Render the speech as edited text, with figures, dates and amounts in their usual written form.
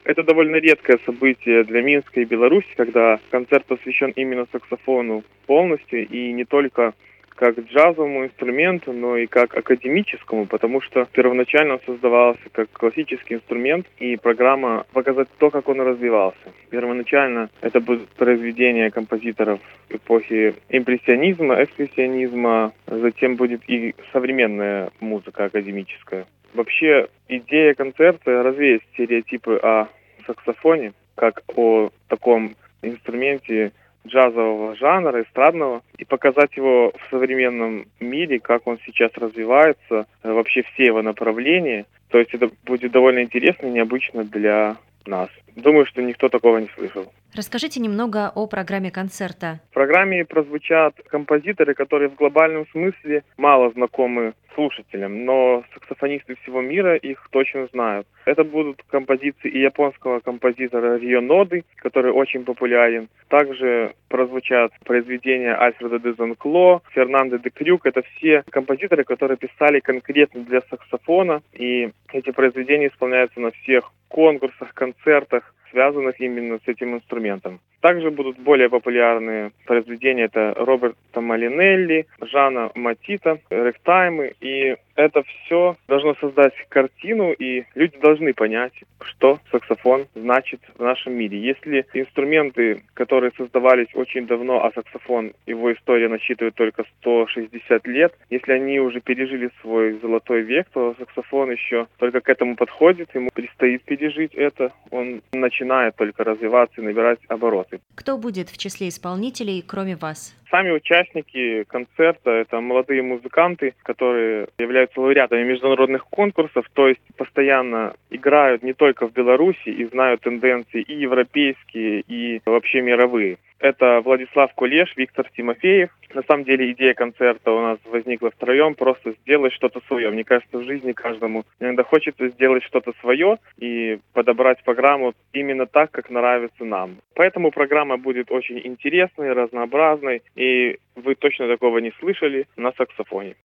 Это довольно редкое событие для Минска и Беларуси, когда концерт посвящен именно саксофону полностью, и не только как джазовому инструменту, но и как академическому, потому что первоначально он создавался как классический инструмент, и программа показать то, как он развивался. Первоначально это будут произведения композиторов эпохи импрессионизма, экспрессионизма, затем будет и современная музыка академическая. Вообще, идея концерта — развеять стереотипы о саксофоне, как о таком инструменте джазового жанра, эстрадного, и показать его в современном мире, как он сейчас развивается, вообще все его направления. То есть это будет довольно интересно и необычно для нас. Думаю, что никто такого не слышал. Расскажите немного о программе концерта. В программе прозвучат композиторы, которые в глобальном смысле мало знакомы слушателям, но саксофонисты всего мира их точно знают. Это будут композиции и японского композитора Рио Ноды, который очень популярен. Также прозвучат произведения Альфреда де Занкло, Фернандо де Крюк. Это все композиторы, которые писали конкретно для саксофона, и эти произведения исполняются на всех конкурсах, концертах, связанных именно с этим инструментом. Также будут более популярные произведения. Это Роберто Малинелли, Жана Матита, рэгтаймы. И это все должно создать картину, и люди должны понять, что саксофон значит в нашем мире. Если инструменты, которые создавались очень давно, а саксофон, его история насчитывает только 160 лет, если они уже пережили свой золотой век, то саксофон еще только к этому подходит, ему предстоит пережить это. Он начинает только развиваться и набирать обороты. Кто будет в числе исполнителей, кроме вас? Сами участники концерта — это молодые музыканты, которые являются лауреатами международных конкурсов, то есть постоянно играют не только в Беларуси и знают тенденции и европейские, и вообще мировые. Это Владислав Кулеш, Виктор Тимофеев. На самом деле идея концерта у нас возникла втроем, просто сделать что-то свое. Мне кажется, в жизни каждому иногда хочется сделать что-то свое и подобрать программу именно так, как нравится нам. Поэтому программа будет очень интересной, разнообразной, и вы точно такого не слышали на саксофоне.